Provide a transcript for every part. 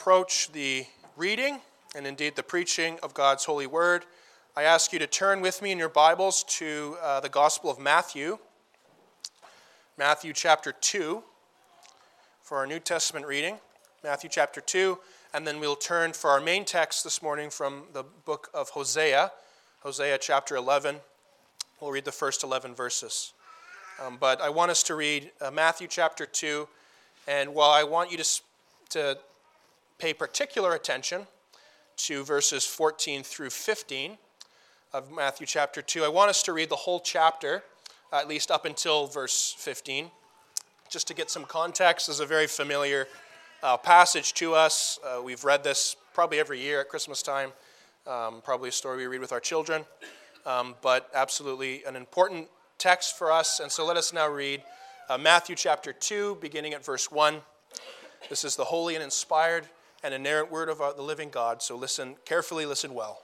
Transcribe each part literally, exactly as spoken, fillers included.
approach the reading and indeed the preaching of God's holy word, I ask you to turn with me in your Bibles to uh, the Gospel of Matthew, Matthew chapter two, for our New Testament reading, Matthew chapter two, and then we'll turn for our main text this morning from the book of Hosea, Hosea chapter eleven. We'll read the first eleven verses. Um, but I want us to read uh, Matthew chapter two, and while I want you to, to pay particular attention to verses fourteen through fifteen of Matthew chapter two, I want us to read the whole chapter, at least up until verse fifteen, just to get some context. This is a very familiar uh, passage to us. Uh, we've read this probably every year at Christmas time, um, probably a story we read with our children, um, but absolutely an important text for us. And so let us now read uh, Matthew chapter two, beginning at verse one. This is the holy and inspired and inerrant word of our, the living God, so listen carefully, listen well.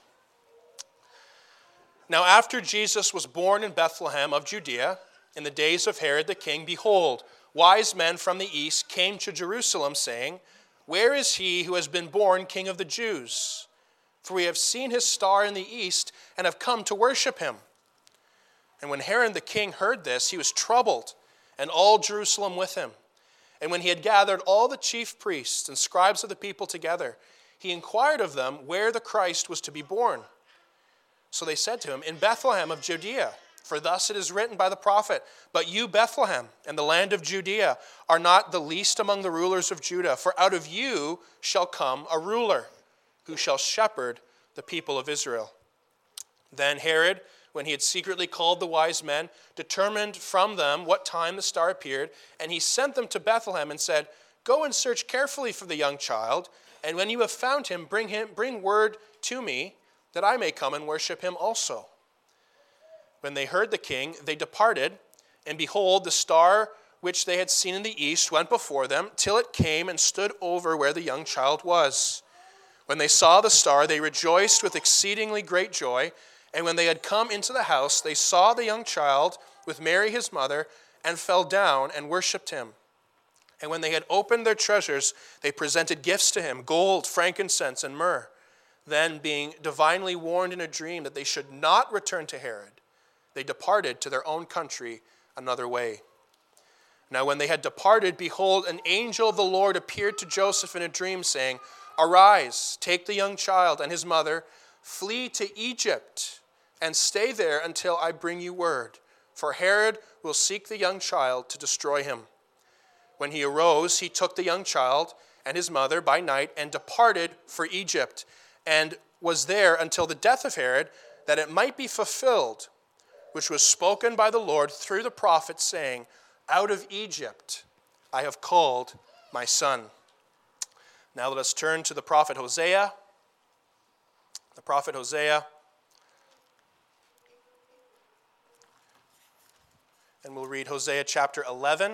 Now after Jesus was born in Bethlehem of Judea, in the days of Herod the king, behold, wise men from the east came to Jerusalem, saying, Where is he who has been born King of the Jews? For we have seen his star in the east and have come to worship him. And when Herod the king heard this, he was troubled, and all Jerusalem with him. And when he had gathered all the chief priests and scribes of the people together, he inquired of them where the Christ was to be born. So they said to him, In Bethlehem of Judea, for thus it is written by the prophet, But you, Bethlehem, and the land of Judea, are not the least among the rulers of Judah, for out of you shall come a ruler, who shall shepherd the people of Israel. Then Herod, when he had secretly called the wise men, determined from them what time the star appeared, and he sent them to Bethlehem and said, Go and search carefully for the young child, and when you have found him, bring him, bring word to me, that I may come and worship him also. When they heard the king, they departed, and behold, the star which they had seen in the east went before them, till it came and stood over where the young child was. When they saw the star, they rejoiced with exceedingly great joy. And when they had come into the house, they saw the young child with Mary his mother, and fell down and worshipped him. And when they had opened their treasures, they presented gifts to him, gold, frankincense, and myrrh. Then, being divinely warned in a dream that they should not return to Herod, they departed to their own country another way. Now when they had departed, behold, an angel of the Lord appeared to Joseph in a dream, saying, Arise, take the young child and his mother, flee to Egypt, and stay there until I bring you word. For Herod will seek the young child to destroy him. When he arose, he took the young child and his mother by night and departed for Egypt, and was there until the death of Herod, that it might be fulfilled, which was spoken by the Lord through the prophet, saying, Out of Egypt I have called my son. Now let us turn to the prophet Hosea. The prophet Hosea. And we'll read Hosea chapter eleven,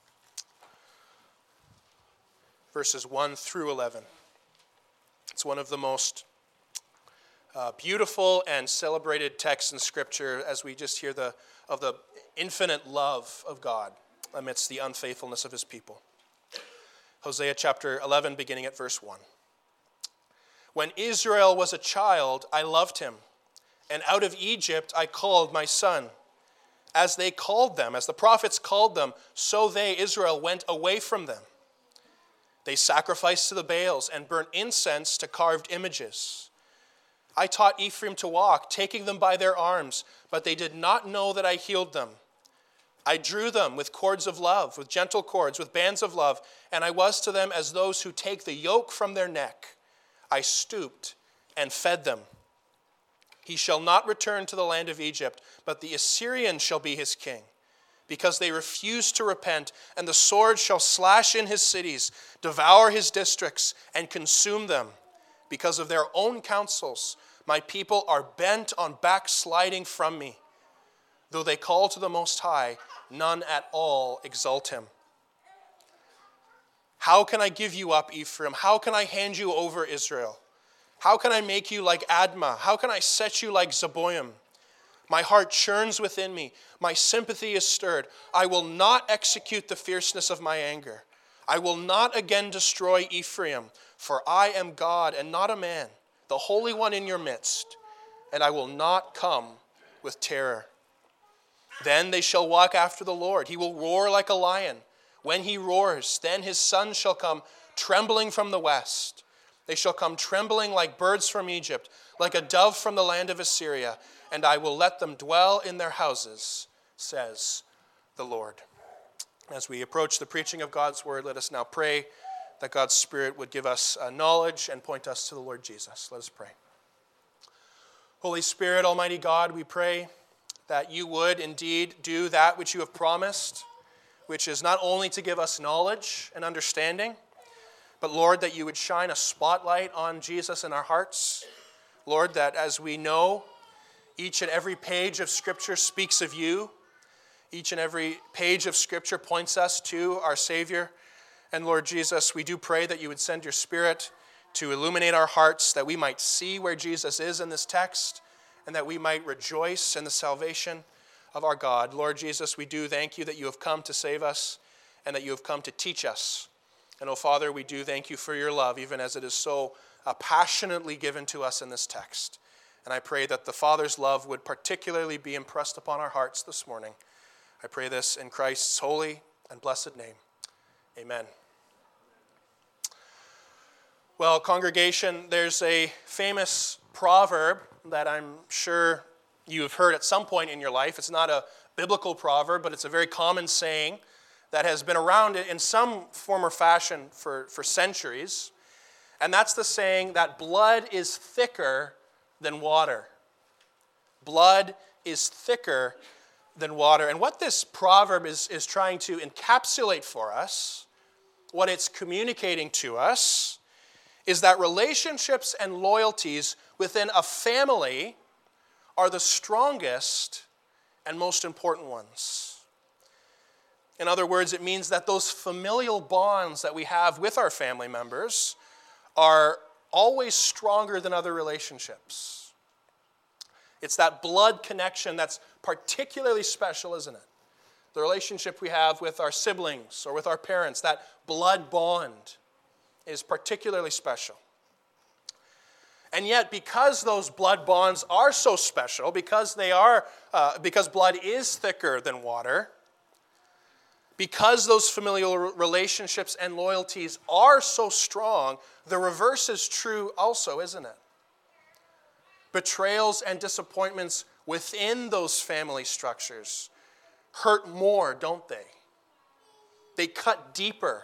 verses one through eleven. It's one of the most uh, beautiful and celebrated texts in Scripture as we just hear the of the infinite love of God amidst the unfaithfulness of his people. Hosea chapter eleven, beginning at verse one. When Israel was a child, I loved him, and out of Egypt I called my son. As they called them, as the prophets called them, so they, Israel, went away from them. They sacrificed to the Baals and burnt incense to carved images. I taught Ephraim to walk, taking them by their arms, but they did not know that I healed them. I drew them with cords of love, with gentle cords, with bands of love, and I was to them as those who take the yoke from their neck. I stooped and fed them. He shall not return to the land of Egypt, but the Assyrian shall be his king, because they refuse to repent, and the sword shall slash in his cities, devour his districts, and consume them. Because of their own counsels, my people are bent on backsliding from me. Though they call to the Most High, none at all exalt him. How can I give you up, Ephraim? How can I hand you over, Israel? How can I make you like Admah? How can I set you like Zeboim? My heart churns within me. My sympathy is stirred. I will not execute the fierceness of my anger. I will not again destroy Ephraim, For I am God and not a man, the Holy One in your midst, and I will not come with terror. Then they shall walk after the Lord. He will roar like a lion. When he roars, then his sons shall come trembling from the west. They shall come trembling like birds from Egypt, like a dove from the land of Assyria, and I will let them dwell in their houses, says the Lord. As we approach the preaching of God's word, let us now pray that God's Spirit would give us uh, knowledge and point us to the Lord Jesus. Let us pray. Holy Spirit, Almighty God, we pray that you would indeed do that which you have promised, which is not only to give us knowledge and understanding, but Lord, that you would shine a spotlight on Jesus in our hearts. Lord, that as we know each and every page of Scripture speaks of you, each and every page of Scripture points us to our Savior. And Lord Jesus, we do pray that you would send your Spirit to illuminate our hearts, that we might see where Jesus is in this text, and that we might rejoice in the salvation of our God. Lord Jesus, we do thank you that you have come to save us and that you have come to teach us. And, oh Father, we do thank you for your love, even as it is so uh, passionately given to us in this text. And I pray that the Father's love would particularly be impressed upon our hearts this morning. I pray this in Christ's holy and blessed name. Amen. Well, congregation, there's a famous proverb that I'm sure you have heard at some point in your life. It's not a biblical proverb, but it's a very common saying that has been around in some form or fashion for, for centuries. And that's the saying that blood is thicker than water. Blood is thicker than water. And what this proverb is, is trying to encapsulate for us, what it's communicating to us, is that relationships and loyalties within a family are the strongest and most important ones. In other words, it means that those familial bonds that we have with our family members are always stronger than other relationships. It's that blood connection that's particularly special, isn't it? The relationship we have with our siblings or with our parents, that blood bond is particularly special. And yet, because those blood bonds are so special, because they are, uh, because blood is thicker than water, because those familial relationships and loyalties are so strong, the reverse is true also, isn't it? Betrayals and disappointments within those family structures hurt more, don't they? They cut deeper.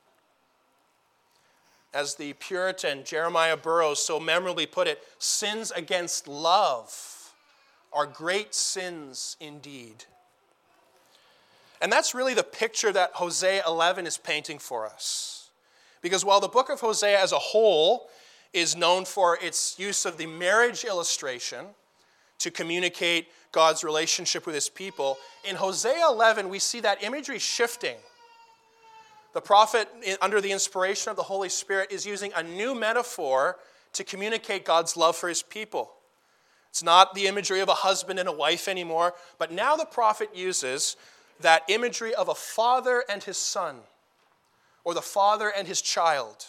As the Puritan Jeremiah Burroughs so memorably put it, sins against love are great sins indeed. And that's really the picture that Hosea eleven is painting for us. Because while the book of Hosea as a whole is known for its use of the marriage illustration to communicate God's relationship with his people, in Hosea eleven we see that imagery shifting. The prophet, under the inspiration of the Holy Spirit, is using a new metaphor to communicate God's love for his people. It's not the imagery of a husband and a wife anymore, but now the prophet uses that imagery of a father and his son, or the father and his child.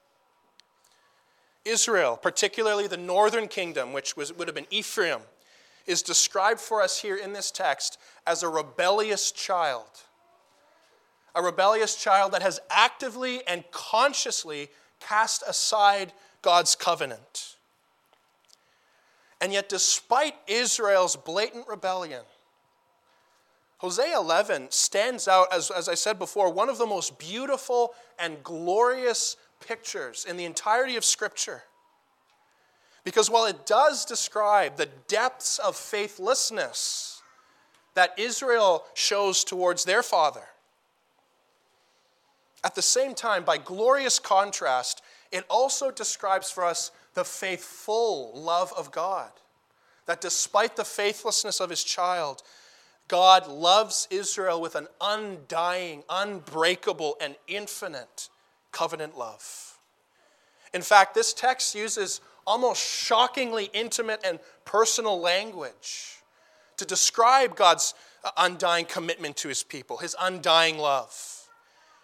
Israel, particularly the northern kingdom, which was, would have been Ephraim, is described for us here in this text as a rebellious child. A rebellious child that has actively and consciously cast aside God's covenant. And yet, despite Israel's blatant rebellion, Hosea eleven stands out, as, as I said before, one of the most beautiful and glorious pictures in the entirety of Scripture. Because while it does describe the depths of faithlessness that Israel shows towards their father, at the same time, by glorious contrast, it also describes for us the faithful love of God. That despite the faithlessness of his child, God loves Israel with an undying, unbreakable, and infinite covenant love. In fact, this text uses almost shockingly intimate and personal language to describe God's undying commitment to his people, his undying love.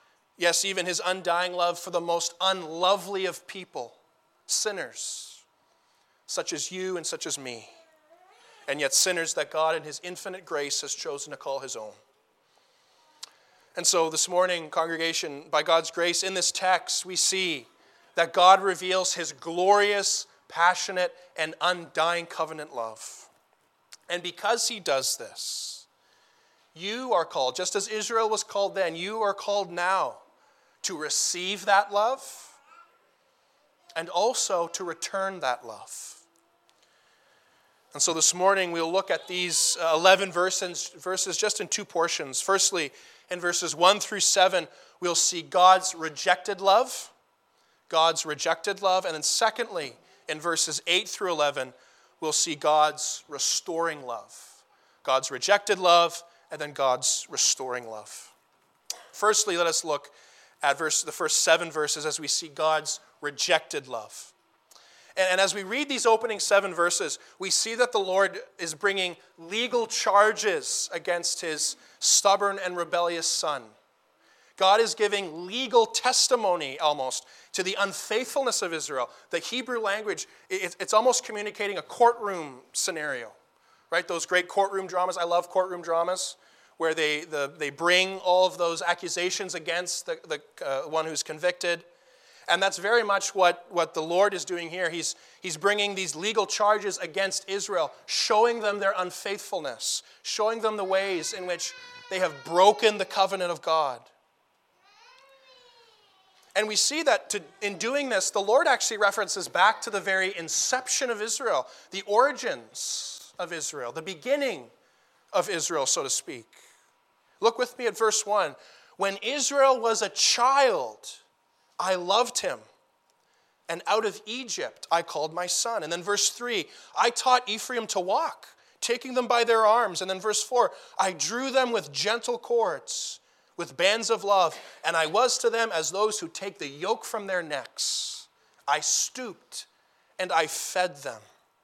Yes, even his undying love for the most unlovely of people, sinners, such as you and such as me, and yet sinners that God in his infinite grace has chosen to call his own. And so this morning, congregation, by God's grace, in this text, we see that God reveals his glorious, passionate, and undying covenant love. And because he does this, you are called, just as Israel was called then, you are called now to receive that love and also to return that love. And so this morning we'll look at these eleven verses, verses just in two portions. Firstly, in verses one through seven, we'll see God's rejected love, God's rejected love. And then secondly, in verses eight through eleven, we'll see God's restoring love. God's rejected love, and then God's restoring love. Firstly, let us look at verse, the first seven verses as we see God's rejected love. And, and as we read these opening seven verses, we see that the Lord is bringing legal charges against his stubborn and rebellious son. God is giving legal testimony almost to the unfaithfulness of Israel. The Hebrew language, it, it's almost communicating a courtroom scenario, right? Those great courtroom dramas. I love courtroom dramas, where they the, they bring all of those accusations against the, the uh, one who's convicted. And that's very much what, what the Lord is doing here. He's, he's bringing these legal charges against Israel, showing them their unfaithfulness, showing them the ways in which they have broken the covenant of God. And we see that to, in doing this, the Lord actually references back to the very inception of Israel, the origins of Israel, the beginning of Israel, so to speak. Look with me at verse one. When Israel was a child, I loved him, and out of Egypt I called my son. And then verse three, I taught Ephraim to walk, taking them by their arms. And then verse four, I drew them with gentle cords, with bands of love, and I was to them as those who take the yoke from their necks. I stooped, and I fed them.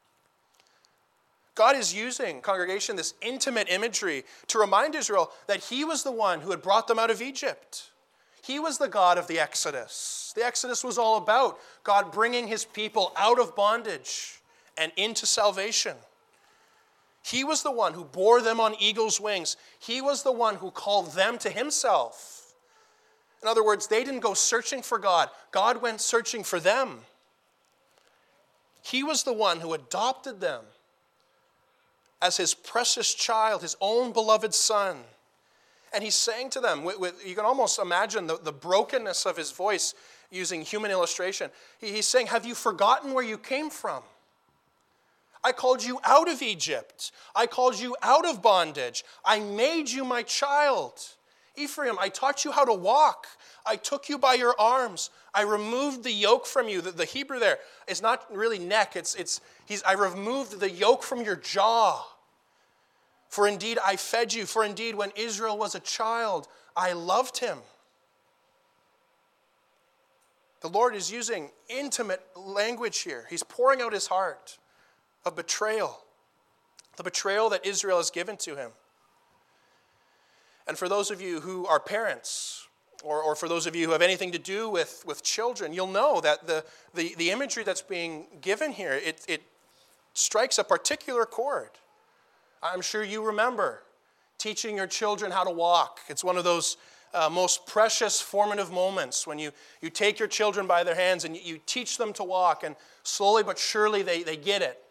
God is using, congregation, this intimate imagery to remind Israel that he was the one who had brought them out of Egypt. He was the God of the Exodus. The Exodus was all about God bringing his people out of bondage and into salvation. He was the one who bore them on eagle's wings. He was the one who called them to himself. In other words, they didn't go searching for God. God went searching for them. He was the one who adopted them as his precious child, his own beloved son. And he's saying to them, with, with, you can almost imagine the, the brokenness of his voice using human illustration. He, he's saying, have you forgotten where you came from? I called you out of Egypt. I called you out of bondage. I made you my child. Ephraim, I taught you how to walk. I took you by your arms. I removed the yoke from you. The, the Hebrew there is not really neck. It's, it's, he's, I removed the yoke from your jaw. For indeed I fed you. For indeed when Israel was a child, I loved him. The Lord is using intimate language here. He's pouring out his heart of betrayal. The betrayal that Israel has given to him. And for those of you who are parents, or, or for those of you who have anything to do with, with children, you'll know that the, the, the imagery that's being given here, it, it strikes a particular chord. I'm sure you remember teaching your children how to walk. It's one of those uh, most precious formative moments when you, you take your children by their hands and you, you teach them to walk, and slowly but surely they, they get it.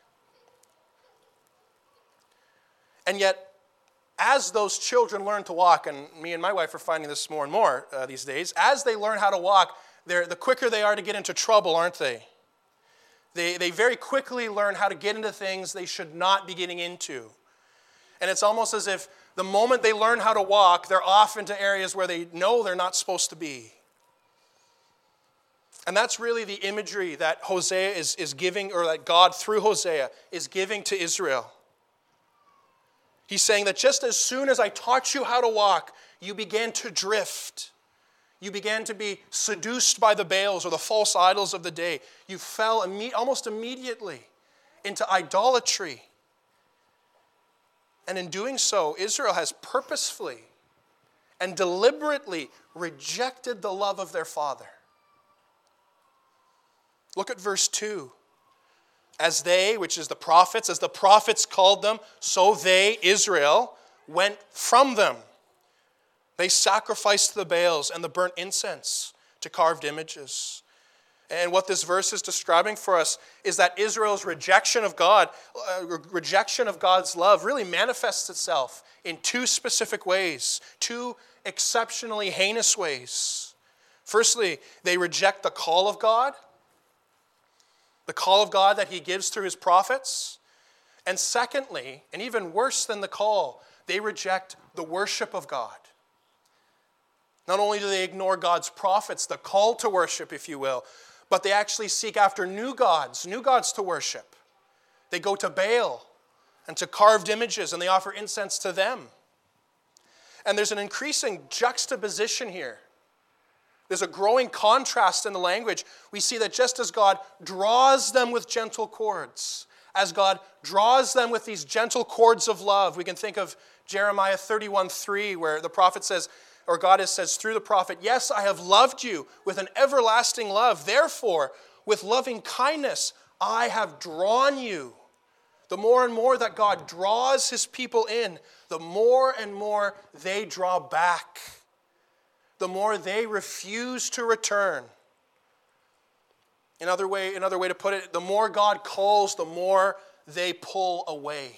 And yet, as those children learn to walk, and me and my wife are finding this more and more uh, these days, as they learn how to walk, they're, the quicker they are to get into trouble, aren't they? They, they very quickly learn how to get into things they should not be getting into. And it's almost as if the moment they learn how to walk, they're off into areas where they know they're not supposed to be. And that's really the imagery that Hosea is, is giving, or that God through Hosea is giving to Israel. He's saying that just as soon as I taught you how to walk, you began to drift. You began to be seduced by the Baals or the false idols of the day. You fell imme- almost immediately into idolatry. And in doing so, Israel has purposefully and deliberately rejected the love of their father. Look at verse two. As they, which is the prophets, as the prophets called them, so they, Israel, went from them. They sacrificed the Baals and the burnt incense to carved images. And what this verse is describing for us is that Israel's rejection of God, uh, rejection of God's love, really manifests itself in two specific ways, two exceptionally heinous ways. Firstly, they reject the call of God, the call of God that he gives through his prophets. And secondly, and even worse than the call, they reject the worship of God. Not only do they ignore God's prophets, the call to worship, if you will, but they actually seek after new gods, new gods to worship. They go to Baal and to carved images, and they offer incense to them. And there's an increasing juxtaposition here. There's a growing contrast in the language. We see that just as God draws them with gentle cords, as God draws them with these gentle cords of love, we can think of Jeremiah thirty-one three, where the prophet says, or God says through the prophet, yes, I have loved you with an everlasting love. Therefore, with loving kindness, I have drawn you. The more and more that God draws his people in, the more and more they draw back. The more they refuse to return. Another way, another way to put it, the more God calls, the more they pull away.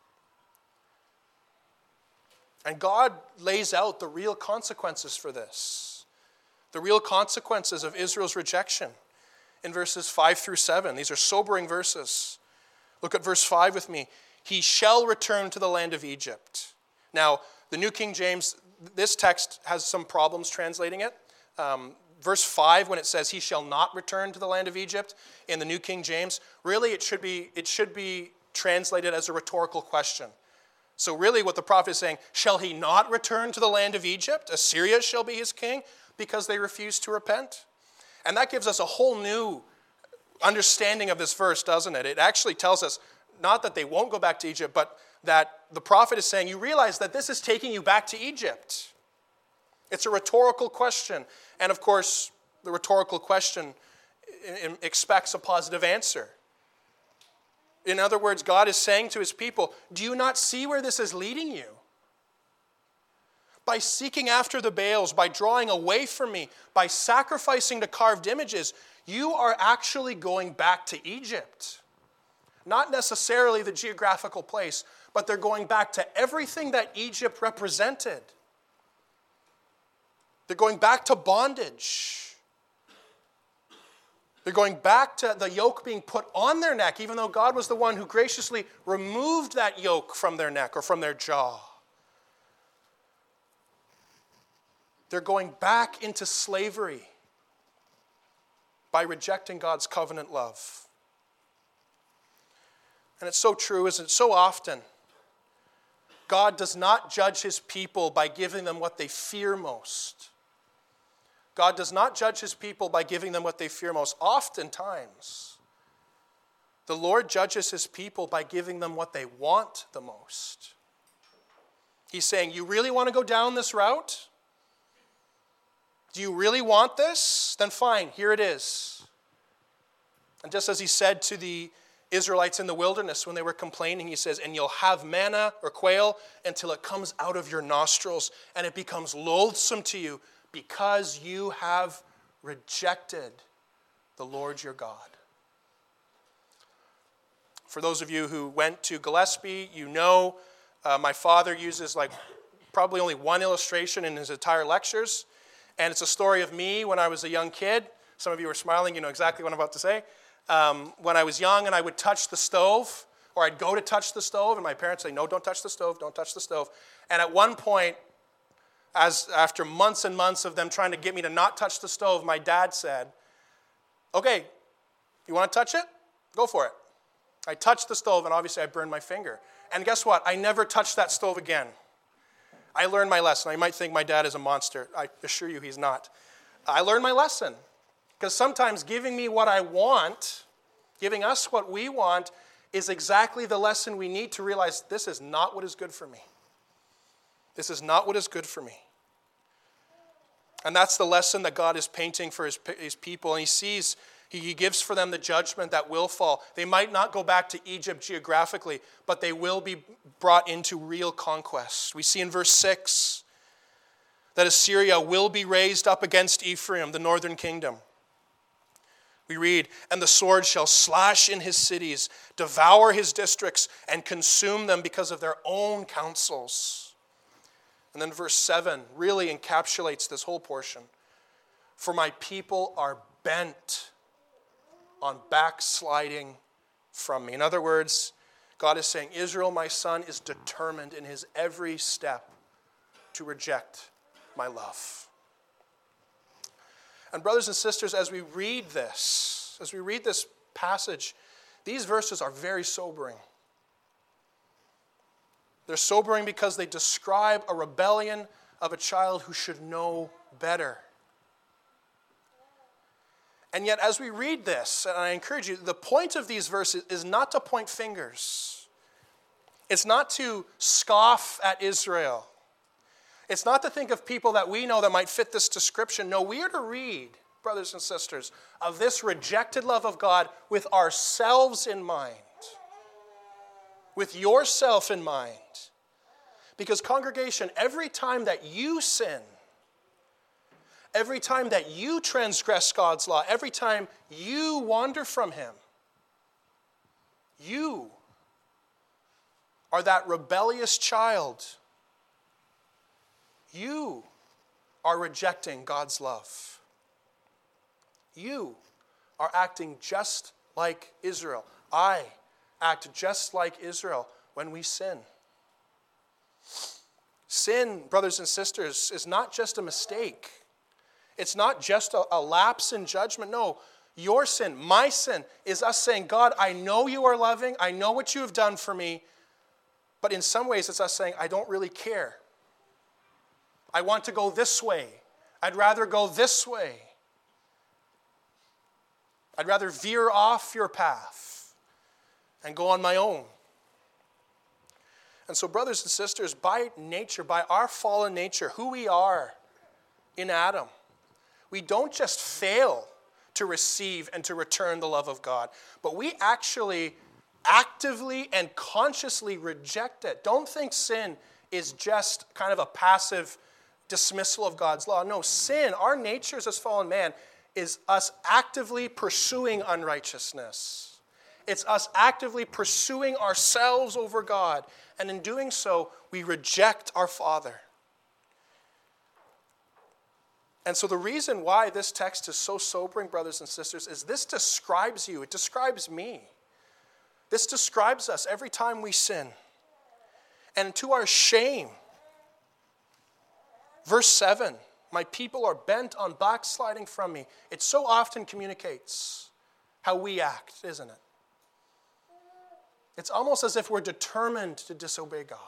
And God lays out the real consequences for this. The real consequences of Israel's rejection in verses five through seven. These are sobering verses. Look at verse five with me. He shall return to the land of Egypt. Now, the New King James, this text has some problems translating it. Um, verse five, when it says, he shall not return to the land of Egypt, in the New King James, really it should be, it should be translated as a rhetorical question. So really what the prophet is saying, shall he not return to the land of Egypt? Assyria shall be his king, because they refuse to repent. And that gives us a whole new understanding of this verse, doesn't it? It actually tells us not that they won't go back to Egypt, but that the prophet is saying, you realize that this is taking you back to Egypt. It's a rhetorical question. And of course, the rhetorical question expects a positive answer. In other words, God is saying to his people, do you not see where this is leading you? By seeking after the Baals, by drawing away from me, by sacrificing to carved images, you are actually going back to Egypt. Not necessarily the geographical place, but they're going back to everything that Egypt represented. They're going back to bondage. They're going back to the yoke being put on their neck, even though God was the one who graciously removed that yoke from their neck or from their jaw. They're going back into slavery by rejecting God's covenant love. And it's so true, isn't it? So often, God does not judge his people by giving them what they fear most. God does not judge his people by giving them what they fear most. Oftentimes, the Lord judges his people by giving them what they want the most. He's saying, you really want to go down this route? Do you really want this? Then fine, here it is. And just as he said to the Israelites in the wilderness when they were complaining, he says, and you'll have manna or quail until it comes out of your nostrils and it becomes loathsome to you because you have rejected the Lord your God. For those of you who went to Gillespie, you know uh, my father uses like probably only one illustration in his entire lectures. And it's a story of me when I was a young kid. Some of you are smiling, you know exactly what I'm about to say. Um, when I was young and I would touch the stove, or I'd go to touch the stove, and my parents say, no, don't touch the stove, don't touch the stove. And at one point, as after months and months of them trying to get me to not touch the stove, my dad said, okay, you want to touch it? Go for it. I touched the stove, and obviously I burned my finger. And guess what? I never touched that stove again. I learned my lesson. I might think my dad is a monster. I assure you he's not. I learned my lesson. Because sometimes giving me what I want, giving us what we want, is exactly the lesson we need to realize this is not what is good for me. This is not what is good for me. And that's the lesson that God is painting for his, his people. And he sees, he, he gives for them the judgment that will fall. They might not go back to Egypt geographically, but they will be brought into real conquest. We see in verse six that Assyria will be raised up against Ephraim, the northern kingdom. We read, and the sword shall slash in his cities, devour his districts, and consume them because of their own counsels. And then verse seven really encapsulates this whole portion. For my people are bent on backsliding from me. In other words, God is saying, Israel, my son, is determined in his every step to reject my love. And brothers and sisters, as we read this, as we read this passage, these verses are very sobering. They're sobering because they describe a rebellion of a child who should know better. And yet, as we read this, and I encourage you, the point of these verses is not to point fingers. It's not to scoff at Israel. It's not to think of people that we know that might fit this description. No, we are to read, brothers and sisters, of this rejected love of God with ourselves in mind. With yourself in mind. Because congregation, every time that you sin, every time that you transgress God's law, every time you wander from him, you are that rebellious child. You are rejecting God's love. You are acting just like Israel. I act just like Israel when we sin. Sin, brothers and sisters, is not just a mistake. It's not just a, a lapse in judgment. No, your sin, my sin, is us saying, God, I know you are loving. I know what you have done for me. But in some ways, it's us saying, I don't really care. I want to go this way. I'd rather go this way. I'd rather veer off your path and go on my own. And so, brothers and sisters, by nature, by our fallen nature, who we are in Adam, we don't just fail to receive and to return the love of God, but we actually actively and consciously reject it. Don't think sin is just kind of a passive dismissal of God's law. No, sin, our natures as fallen man, is us actively pursuing unrighteousness. It's us actively pursuing ourselves over God. And in doing so, we reject our Father. And so the reason why this text is so sobering, brothers and sisters, is this describes you. It describes me. This describes us every time we sin. And to our shame, verse seven, my people are bent on backsliding from me. It so often communicates how we act, isn't it? It's almost as if we're determined to disobey God.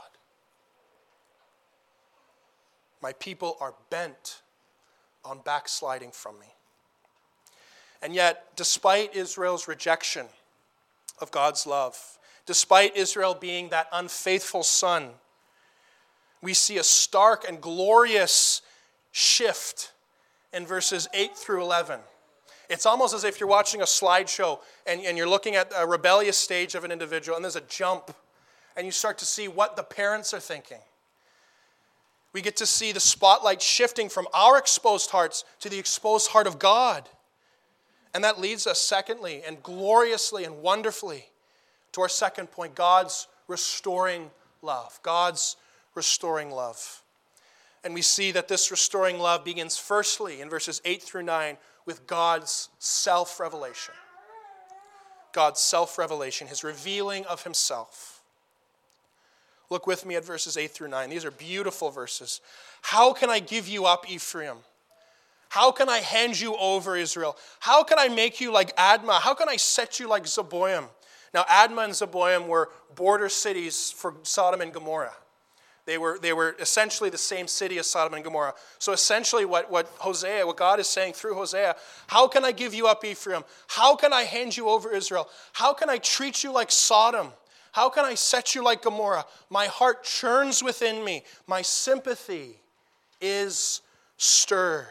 My people are bent on backsliding from me. And yet, despite Israel's rejection of God's love, despite Israel being that unfaithful son, we see a stark and glorious shift in verses eight through eleven. It's almost as if you're watching a slideshow and, and you're looking at a rebellious stage of an individual, and there's a jump, and you start to see what the parents are thinking. We get to see the spotlight shifting from our exposed hearts to the exposed heart of God. And that leads us, secondly, and gloriously and wonderfully, to our second point, God's restoring love. God's restoring love. And we see that this restoring love begins firstly in verses eight through nine with God's self-revelation. God's self-revelation, his revealing of himself. Look with me at verses eight through nine. These are beautiful verses. How can I give you up, Ephraim? How can I hand you over, Israel? How can I make you like Admah? How can I set you like Zeboim? Now, Admah and Zeboim were border cities for Sodom and Gomorrah. They were, they were essentially the same city as Sodom and Gomorrah. So essentially what, what Hosea, what God is saying through Hosea, how can I give you up, Ephraim? How can I hand you over, Israel? How can I treat you like Sodom? How can I set you like Gomorrah? My heart churns within me. My sympathy is stirred.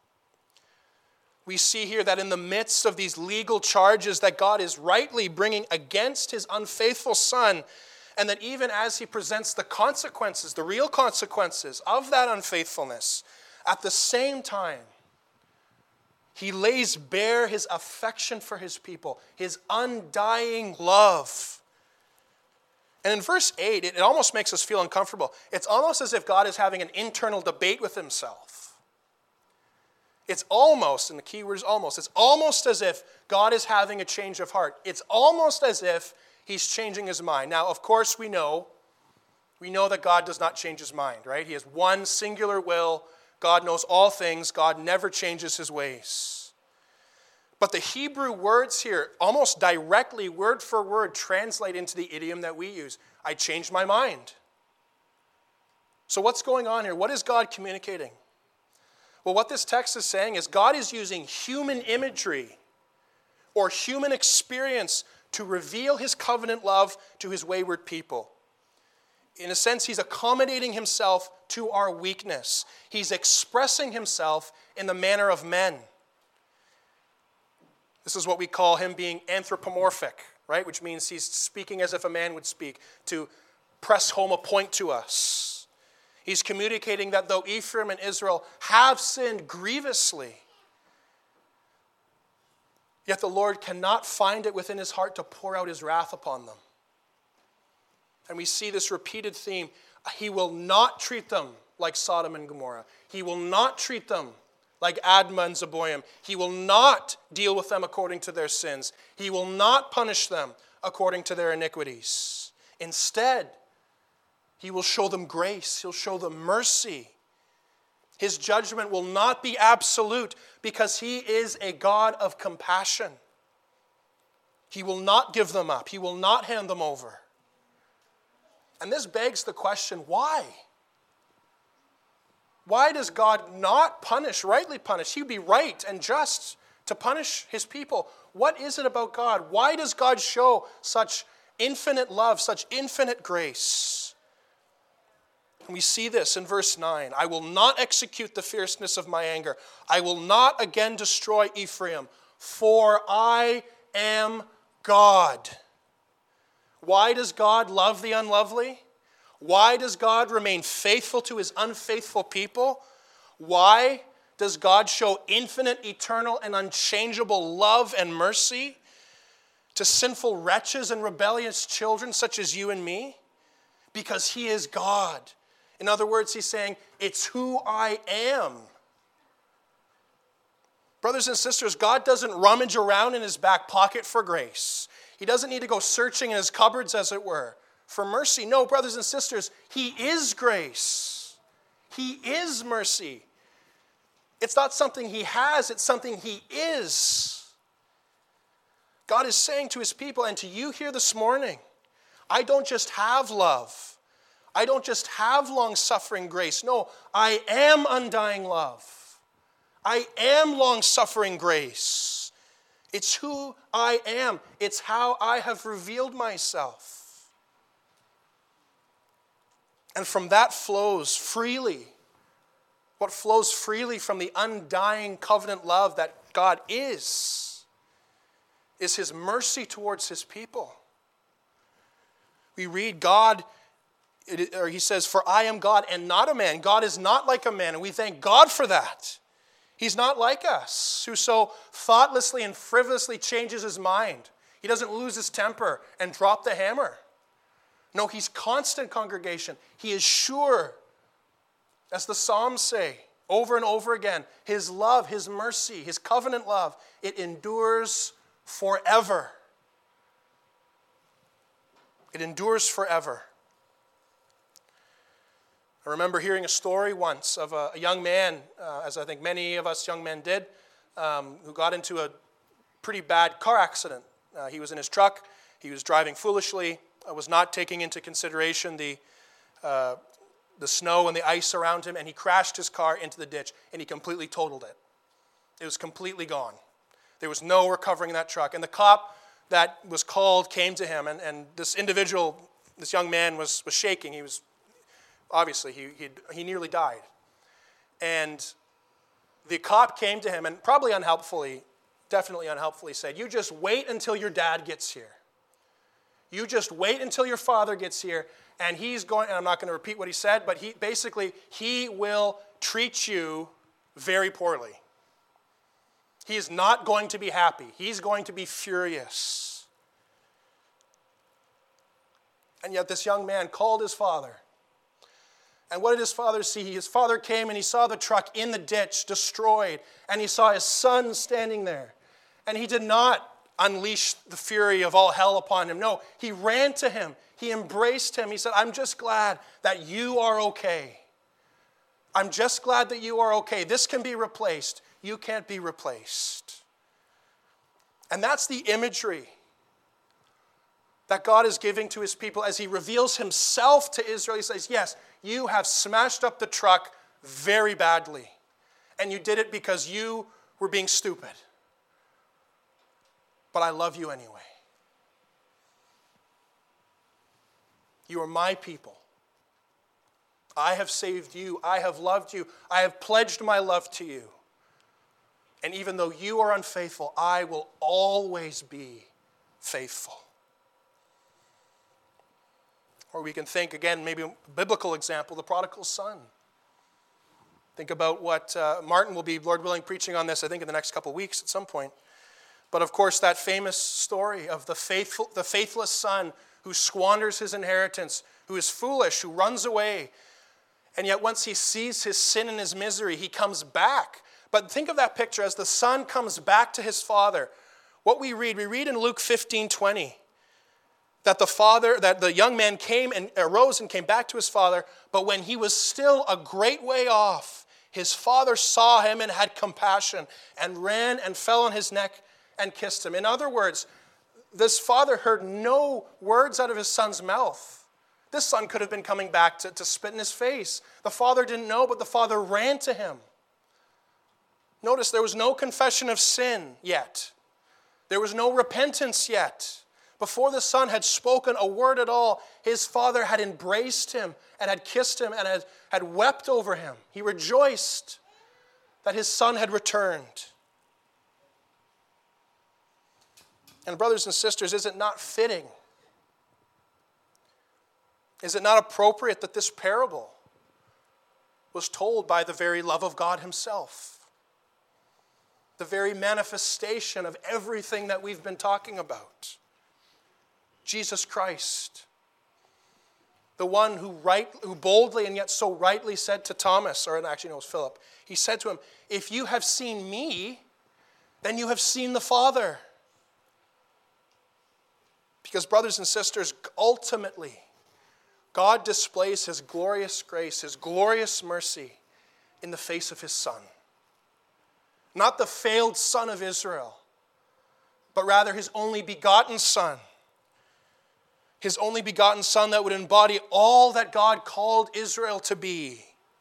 We see here that in the midst of these legal charges that God is rightly bringing against his unfaithful son, and that even as he presents the consequences, the real consequences of that unfaithfulness, at the same time, he lays bare his affection for his people, his undying love. And in verse eight, it almost makes us feel uncomfortable. It's almost as if God is having an internal debate with himself. It's almost, and the key word is almost, it's almost as if God is having a change of heart. It's almost as if he's changing his mind. Now, of course, we know, we know that God does not change his mind, right? He has one singular will. God knows all things. God never changes his ways. But the Hebrew words here almost directly, word for word, translate into the idiom that we use. I changed my mind. So what's going on here? What is God communicating? Well, what this text is saying is God is using human imagery or human experience to reveal his covenant love to his wayward people. In a sense, he's accommodating himself to our weakness. He's expressing himself in the manner of men. This is what we call him being anthropomorphic, right? Which means he's speaking as if a man would speak, to press home a point to us. He's communicating that though Ephraim and Israel have sinned grievously, yet the Lord cannot find it within his heart to pour out his wrath upon them. And we see this repeated theme. He will not treat them like Sodom and Gomorrah. He will not treat them like Admah and Zeboim. He will not deal with them according to their sins. He will not punish them according to their iniquities. Instead, he will show them grace. He'll show them mercy. His judgment will not be absolute because he is a God of compassion. He will not give them up. He will not hand them over. And this begs the question, why? Why does God not punish, rightly punish? He would be right and just to punish his people. What is it about God? Why does God show such infinite love, such infinite grace? And we see this in verse nine. I will not execute the fierceness of my anger. I will not again destroy Ephraim, for I am God. Why does God love the unlovely? Why does God remain faithful to his unfaithful people? Why does God show infinite, eternal, and unchangeable love and mercy to sinful wretches and rebellious children such as you and me? Because he is God. In other words, he's saying, it's who I am. Brothers and sisters, God doesn't rummage around in his back pocket for grace. He doesn't need to go searching in his cupboards, as it were, for mercy. No, brothers and sisters, he is grace. He is mercy. It's not something he has, it's something he is. God is saying to his people and to you here this morning, I don't just have love. I don't just have long-suffering grace. No, I am undying love. I am long-suffering grace. It's who I am. It's how I have revealed myself. And from that flows freely, what flows freely from the undying covenant love that God is, is his mercy towards his people. We read God, It, or he says, for I am God and not a man. God is not like a man, and we thank God for that. He's not like us, who so thoughtlessly and frivolously changes his mind. He doesn't lose his temper and drop the hammer. No, he's constant, congregation. He is sure, as the Psalms say over and over again, his love, his mercy, his covenant love, it endures forever. It endures forever. I remember hearing a story once of a, a young man, uh, as I think many of us young men did, um, who got into a pretty bad car accident. Uh, he was in his truck. He was driving foolishly. I was not taking into consideration the uh, the snow and the ice around him, and he crashed his car into the ditch, and he completely totaled it. It was completely gone. There was no recovering that truck. And the cop that was called came to him, and, and this individual, this young man was, was shaking. He was, obviously, he, he he nearly died. And the cop came to him and probably unhelpfully, definitely unhelpfully said, you just wait until your dad gets here. You just wait until your father gets here, and he's going, and I'm not going to repeat what he said, but he basically, he will treat you very poorly. He is not going to be happy. He's going to be furious. And yet this young man called his father. And what did his father see? His father came and he saw the truck in the ditch, destroyed, and he saw his son standing there. And he did not unleash the fury of all hell upon him. No, he ran to him. He embraced him. He said, I'm just glad that you are okay. I'm just glad that you are okay. This can be replaced. You can't be replaced. And that's the imagery that God is giving to his people as he reveals himself to Israel. He says, yes, you have smashed up the truck very badly. And you did it because you were being stupid. But I love you anyway. You are my people. I have saved you. I have loved you. I have pledged my love to you. And even though you are unfaithful, I will always be faithful. Or we can think, again, maybe a biblical example, the prodigal son. Think about what uh, Martin will be, Lord willing, preaching on this, I think, in the next couple of weeks at some point. But of course, that famous story of the faithful, the faithless son who squanders his inheritance, who is foolish, who runs away. And yet once he sees his sin and his misery, he comes back. But think of that picture as the son comes back to his father. What we read, we read in Luke fifteen twenty, that the father, that the young man came and arose and came back to his father, but when he was still a great way off, his father saw him and had compassion and ran and fell on his neck and kissed him. In other words, this father heard no words out of his son's mouth. This son could have been coming back to, to spit in his face. The father didn't know, but the father ran to him. Notice there was no confession of sin yet. There was no repentance yet. Before the son had spoken a word at all, his father had embraced him and had kissed him and had, had wept over him. He rejoiced that his son had returned. And brothers and sisters, is it not fitting? Is it not appropriate that this parable was told by the very love of God himself? The very manifestation of everything that we've been talking about. Jesus Christ. The one who right, who boldly and yet so rightly said to Thomas, or actually no, it was Philip, he said to him, if you have seen me, then you have seen the Father. Because brothers and sisters, ultimately, God displays his glorious grace, his glorious mercy in the face of his Son. Not the failed Son of Israel, but rather his only begotten Son. His only begotten Son that would embody all that God called Israel to be.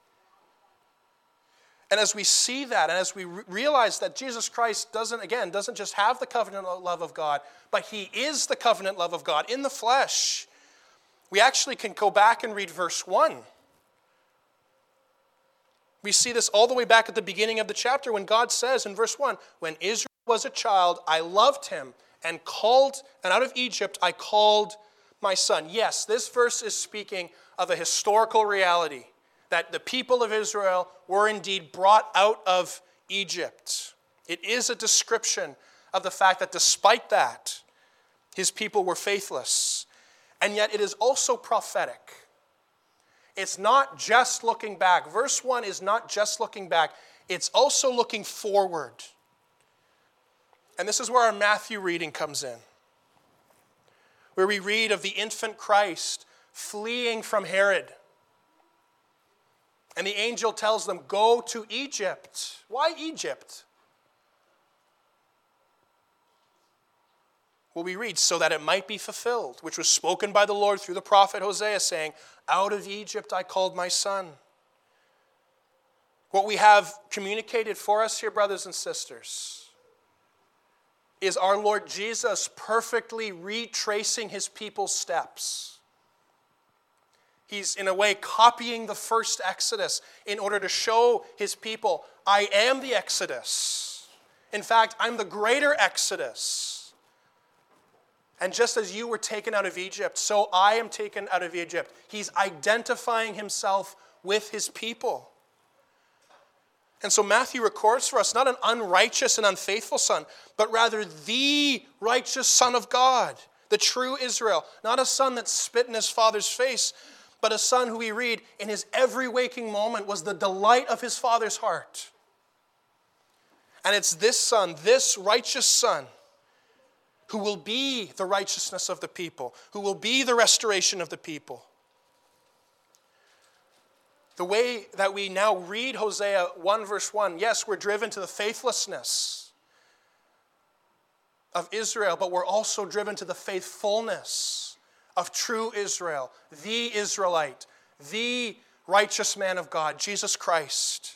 And as we see that, and as we re- realize that Jesus Christ doesn't, again, doesn't just have the covenant love of God, but he is the covenant love of God in the flesh, we actually can go back and read verse one. We see this all the way back at the beginning of the chapter when God says in verse one, when Israel was a child, I loved him and called, and out of Egypt I called my son. Yes, this verse is speaking of a historical reality. That the people of Israel were indeed brought out of Egypt. It is a description of the fact that despite that, his people were faithless. And yet it is also prophetic. It's not just looking back. Verse one is not just looking back. It's also looking forward. And this is where our Matthew reading comes in. Where we read of the infant Christ fleeing from Herod. And the angel tells them, go to Egypt. Why Egypt? Well, we read, so that it might be fulfilled, which was spoken by the Lord through the prophet Hosea, saying, out of Egypt I called my son. What we have communicated for us here, brothers and sisters, is our Lord Jesus perfectly retracing his people's steps. He's in a way copying the first Exodus in order to show his people, I am the Exodus. In fact, I'm the greater Exodus. And just as you were taken out of Egypt, so I am taken out of Egypt. He's identifying himself with his people. And so Matthew records for us not an unrighteous and unfaithful son, but rather the righteous Son of God, the true Israel. Not a son that spit in his father's face, but a son who we read in his every waking moment was the delight of his father's heart. And it's this son, this righteous son, who will be the righteousness of the people, who will be the restoration of the people. The way that we now read Hosea one verse one, yes, we're driven to the faithlessness of Israel, but we're also driven to the faithfulness of true Israel, the Israelite, the righteous man of God, Jesus Christ.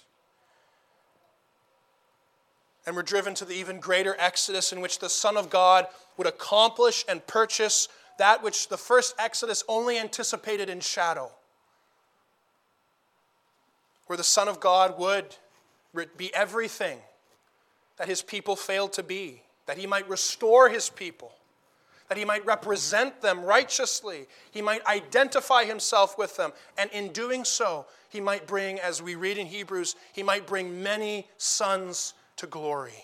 And we're driven to the even greater Exodus in which the Son of God would accomplish and purchase that which the first Exodus only anticipated in shadow. Where the Son of God would be everything that his people failed to be, that he might restore his people, that he might represent them righteously, he might identify himself with them, and in doing so, he might bring, as we read in Hebrews, he might bring many sons to glory.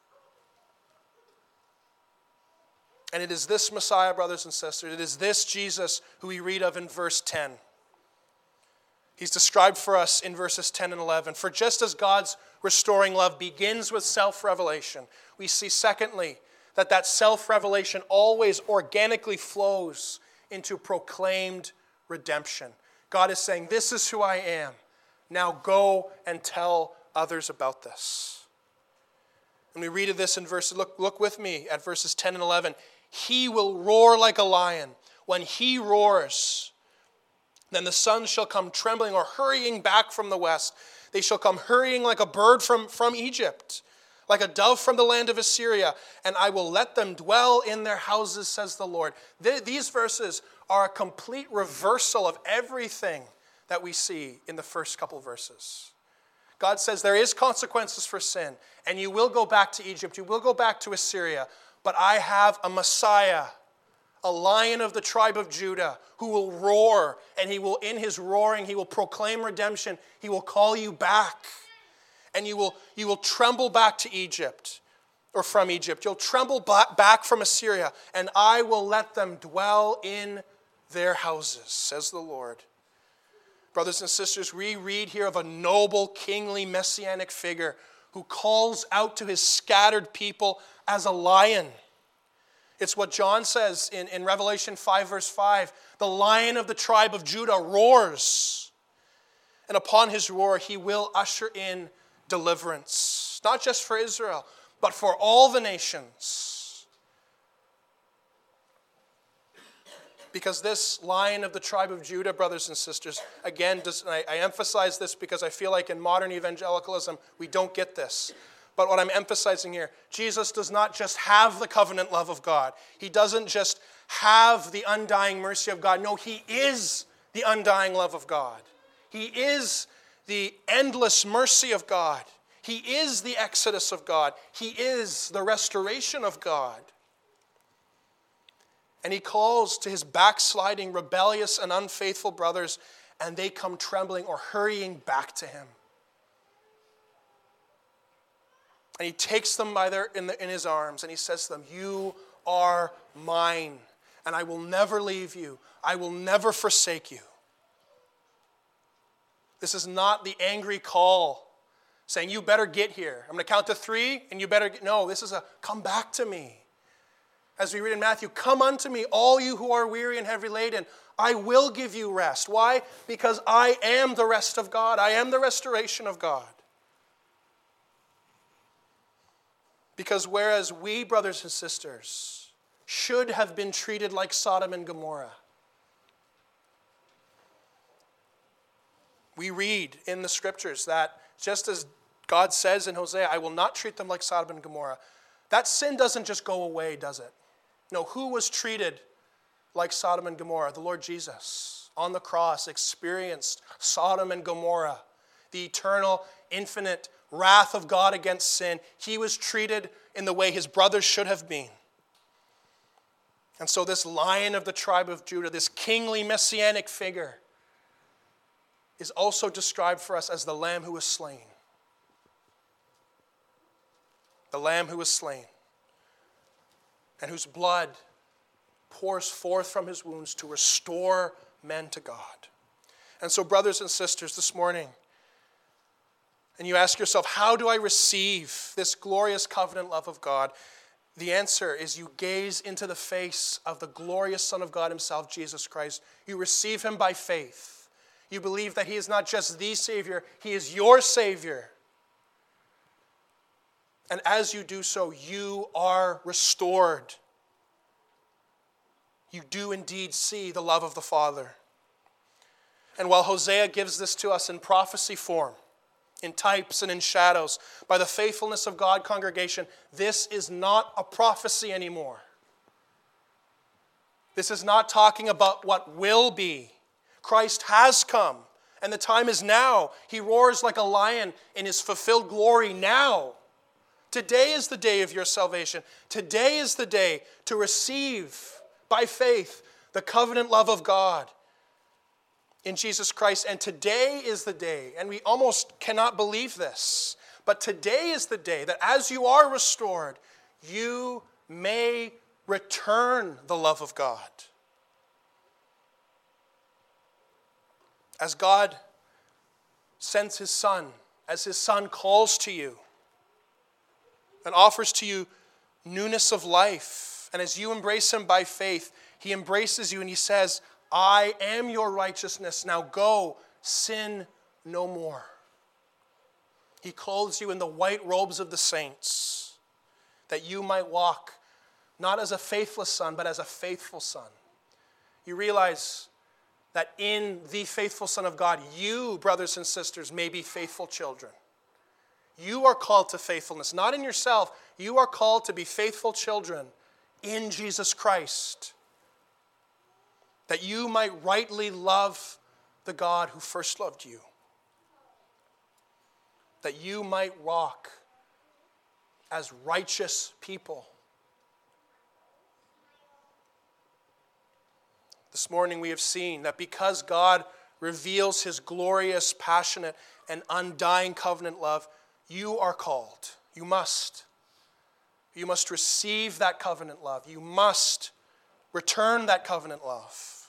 And it is this Messiah, brothers and sisters, it is this Jesus who we read of in verse ten. He's described for us in verses ten and eleven. For just as God's restoring love begins with self-revelation, we see secondly that that self-revelation always organically flows into proclaimed redemption. God is saying, this is who I am. Now go and tell others about this. And we read of this in verses, look, look with me at verses ten and eleven. He will roar like a lion. When he roars, then the sons shall come trembling or hurrying back from the west. They shall come hurrying like a bird from, from Egypt, like a dove from the land of Assyria, and I will let them dwell in their houses, says the Lord. Th- these verses are a complete reversal of everything that we see in the first couple verses. God says there is consequences for sin, and you will go back to Egypt, you will go back to Assyria, but I have a Messiah, a lion of the tribe of Judah, who will roar, and he will, in his roaring, he will proclaim redemption. He will call you back, and you will, you will tremble back to Egypt, or from Egypt. You'll tremble back from Assyria, and I will let them dwell in their houses, says the Lord. Brothers and sisters, we read here of a noble, kingly, messianic figure who calls out to his scattered people as a lion. It's what John says in, in Revelation five, verse five. The lion of the tribe of Judah roars. And upon his roar, he will usher in deliverance. Not just for Israel, but for all the nations. Because this lion of the tribe of Judah, brothers and sisters, again, does, and I, I emphasize this because I feel like in modern evangelicalism, we don't get this. But what I'm emphasizing here, Jesus does not just have the covenant love of God. He doesn't just have the undying mercy of God. No, he is the undying love of God. He is the endless mercy of God. He is the exodus of God. He is the restoration of God. And he calls to his backsliding, rebellious, and unfaithful brothers, and they come trembling or hurrying back to him. And he takes them by their, in, the, in his arms, and he says to them, you are mine, and I will never leave you. I will never forsake you. This is not the angry call saying, you better get here. I'm going to count to three, and you better get... No, this is a, come back to me. As we read in Matthew, come unto me, all you who are weary and heavy laden. I will give you rest. Why? Because I am the rest of God. I am the restoration of God. Because whereas we, brothers and sisters, should have been treated like Sodom and Gomorrah, we read in the scriptures that just as God says in Hosea, I will not treat them like Sodom and Gomorrah, that sin doesn't just go away, does it? No, who was treated like Sodom and Gomorrah? The Lord Jesus. on the cross experienced Sodom and Gomorrah, the eternal, infinite wrath of God against sin, he was treated in the way his brothers should have been. And so this Lion of the tribe of Judah, this kingly messianic figure, is also described for us as the Lamb who was slain. The Lamb who was slain, and whose blood pours forth from his wounds to restore men to God. And so, brothers and sisters, this morning, and you ask yourself, how do I receive this glorious covenant love of God? The answer is you gaze into the face of the glorious Son of God himself, Jesus Christ. You receive him by faith. You believe that he is not just the Savior, he is your Savior. And as you do so, you are restored. You do indeed see the love of the Father. And while Hosea gives this to us in prophecy form, in types and in shadows, by the faithfulness of God, congregation, this is not a prophecy anymore. This is not talking about what will be. Christ has come, and the time is now. He roars like a lion in his fulfilled glory now. Today is the day of your salvation. Today is the day to receive by faith the covenant love of God in Jesus Christ. And today is the day, and we almost cannot believe this, but today is the day that as you are restored, you may return the love of God. As God sends his Son, as his Son calls to you and offers to you newness of life, and as you embrace him by faith, he embraces you and he says, I am your righteousness. Now go, sin no more. He clothes you in the white robes of the saints, that you might walk not as a faithless son, but as a faithful son. You realize that in the faithful Son of God, you, brothers and sisters, may be faithful children. You are called to faithfulness, not in yourself. You are called to be faithful children in Jesus Christ, that you might rightly love the God who first loved you, that you might walk as righteous people. This morning we have seen that because God reveals his glorious, passionate, and undying covenant love, you are called. You must. You must receive that covenant love. You must return that covenant love.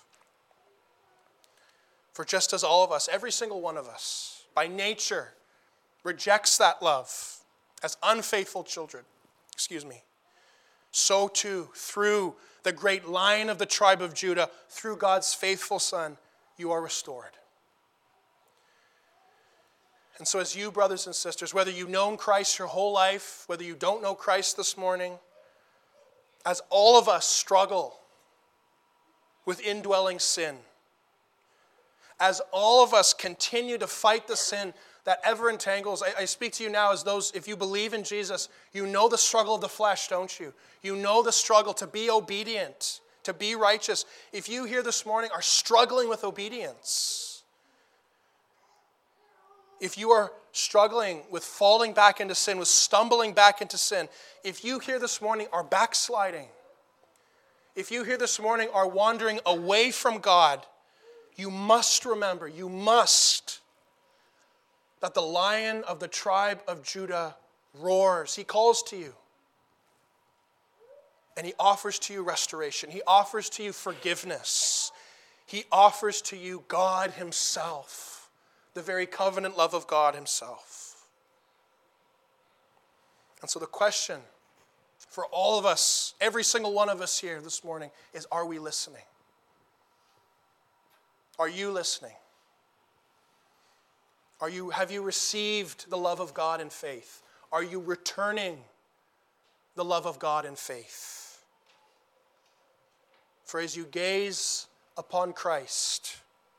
For just as all of us, every single one of us, by nature, rejects that love as unfaithful children, excuse me, so too, through the great Lion of the tribe of Judah, through God's faithful Son, you are restored. And so as you, brothers and sisters, whether you've known Christ your whole life, whether you don't know Christ this morning, as all of us struggle with indwelling sin, as all of us continue to fight the sin that ever entangles, I, I speak to you now as those, if you believe in Jesus, you know the struggle of the flesh, don't you? You know the struggle to be obedient, to be righteous. If you here this morning are struggling with obedience, if you are struggling with falling back into sin, with stumbling back into sin, if you here this morning are backsliding, if you here this morning are wandering away from God, you must remember, you must, that the Lion of the tribe of Judah roars. He calls to you. And he offers to you restoration. He offers to you forgiveness. He offers to you God himself, the very covenant love of God himself. And so the question for all of us, every single one of us here this morning, is, are we listening? Are you listening? Are you, have you received the love of God in faith? Are you returning the love of God in faith? For as you gaze upon Christ,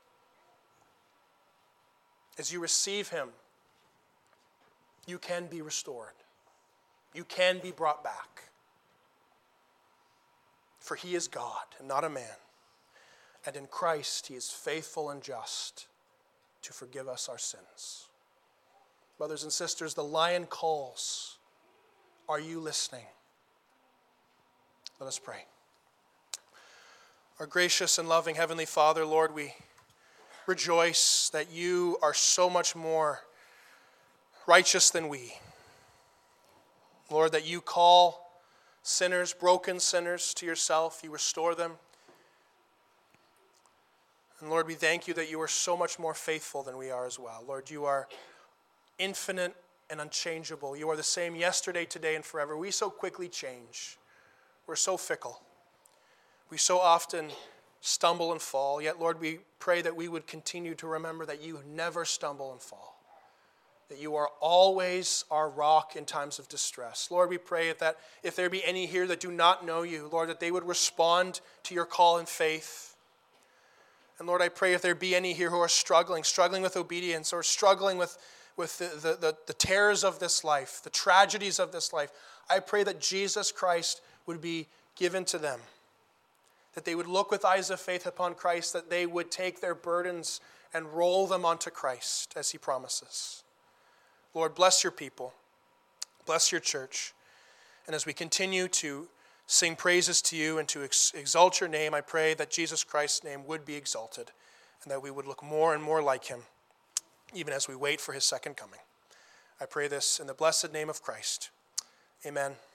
as you receive him, you can be restored. You can be brought back. For he is God and not a man. And in Christ, he is faithful and just to forgive us our sins. Brothers and sisters, the lion calls. Are you listening? Let us pray. Our gracious and loving Heavenly Father, Lord, we rejoice that you are so much more righteous than we. Lord, that you call sinners, broken sinners, to yourself. You restore them. And Lord, we thank you that you are so much more faithful than we are as well. Lord, you are infinite and unchangeable. You are the same yesterday, today, and forever. We so quickly change. We're so fickle. We so often stumble and fall. Yet, Lord, we pray that we would continue to remember that you never stumble and fall. That you are always our rock in times of distress. Lord, we pray that if there be any here that do not know you, Lord, that they would respond to your call in faith. And Lord, I pray if there be any here who are struggling, struggling with obedience, or struggling with, with the, the, the, the terrors of this life, the tragedies of this life, I pray that Jesus Christ would be given to them. That they would look with eyes of faith upon Christ, that they would take their burdens and roll them onto Christ, as he promises. Lord, bless your people. Bless your church. And as we continue to sing praises to you and to ex- exalt your name, I pray that Jesus Christ's name would be exalted and that we would look more and more like him, even as we wait for his second coming. I pray this in the blessed name of Christ. Amen.